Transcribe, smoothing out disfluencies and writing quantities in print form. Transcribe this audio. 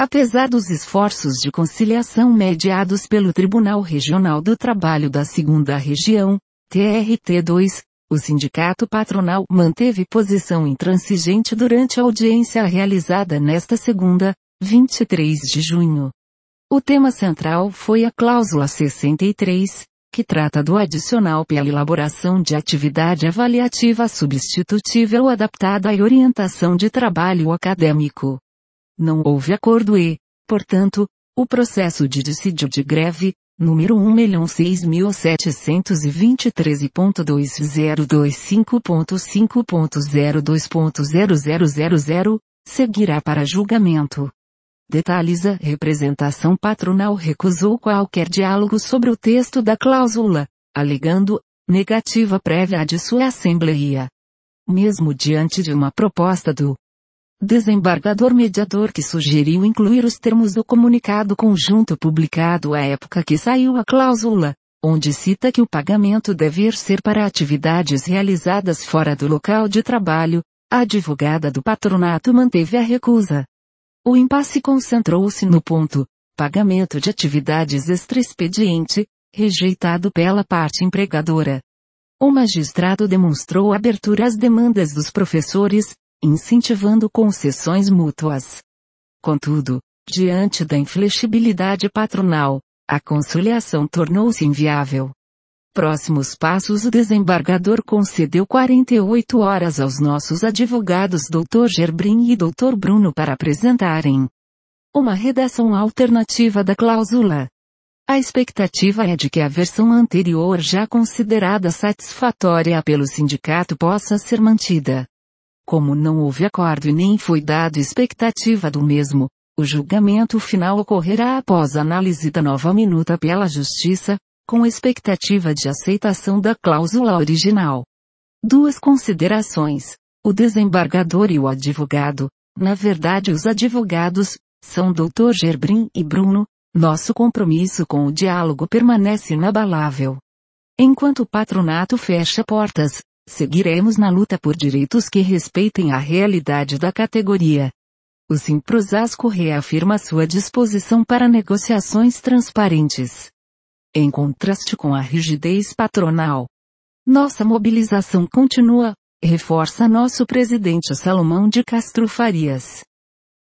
Apesar dos esforços de conciliação mediados pelo Tribunal Regional do Trabalho da 2ª Região, TRT2, o sindicato patronal manteve posição intransigente durante a audiência realizada nesta segunda, 23 de junho. O tema central foi a cláusula 63, que trata do adicional pela elaboração de atividade avaliativa substitutível ou adaptada à orientação de trabalho acadêmico. Não houve acordo e, portanto, o processo de dissídio de greve, número 1.6.725.2025.5.02.0000, seguirá para julgamento. Detalhes: a representação patronal recusou qualquer diálogo sobre o texto da cláusula, alegando negativa prévia de sua assembleia. Mesmo diante de uma proposta do desembargador mediador que sugeriu incluir os termos do comunicado conjunto publicado à época que saiu a cláusula, onde cita que o pagamento deve ser para atividades realizadas fora do local de trabalho, a advogada do patronato manteve a recusa. O impasse concentrou-se no ponto, pagamento de atividades extra-expediente, rejeitado pela parte empregadora. O magistrado demonstrou abertura às demandas dos professores, incentivando concessões mútuas. Contudo, diante da inflexibilidade patronal, a conciliação tornou-se inviável. Próximos passos: o desembargador concedeu 48 horas aos nossos advogados Dr. Gerbrin e Dr. Bruno para apresentarem uma redação alternativa da cláusula. A expectativa é de que a versão anterior, já considerada satisfatória pelo sindicato, possa ser mantida. Como não houve acordo e nem foi dado expectativa do mesmo, o julgamento final ocorrerá após análise da nova minuta pela Justiça, com expectativa de aceitação da cláusula original. Duas considerações. O desembargador e o advogado, na verdade os advogados, são Dr. Gerbrin e Bruno. Nosso compromisso com o diálogo permanece inabalável. Enquanto o patronato fecha portas, seguiremos na luta por direitos que respeitem a realidade da categoria. O Simprosasco reafirma sua disposição para negociações transparentes. Em contraste com a rigidez patronal, nossa mobilização continua, reforça nosso presidente Salomão de Castro Farias.